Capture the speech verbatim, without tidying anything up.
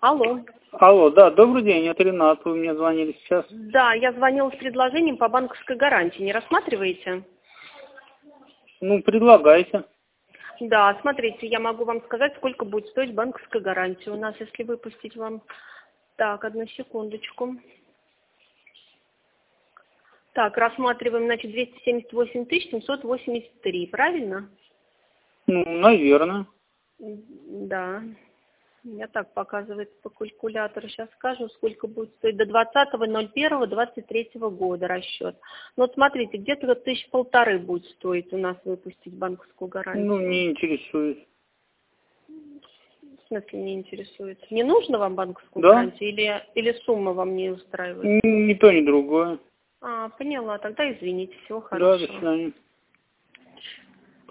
Алло. Алло, да, добрый день, это Ренат, вы мне звонили сейчас. Да, я звонила с предложением по банковской гарантии. Не рассматриваете? Ну, предлагайте. Да, смотрите, я могу вам сказать, сколько будет стоить банковская гарантия у нас, если выпустить вам. Так, одну секундочку. Так, рассматриваем, значит, двести семьдесят восемь тысяч семьсот восемьдесят три, правильно? Ну, наверное. Да. Я так показывает по калькулятору. Сейчас скажу, сколько будет стоить. До двадцатого ноль первого двадцать третьего года расчет. Ну, вот смотрите, где-то тысяч полторы будет стоить у нас выпустить банковскую гарантию. Ну, не интересует. В смысле не интересует? Не нужно вам банковскую Да? гарантию? Или, или сумма вам не устраивает? Ни, ни то, ни другое. А, поняла. Тогда извините. Всего Да, до хорошего. свидания.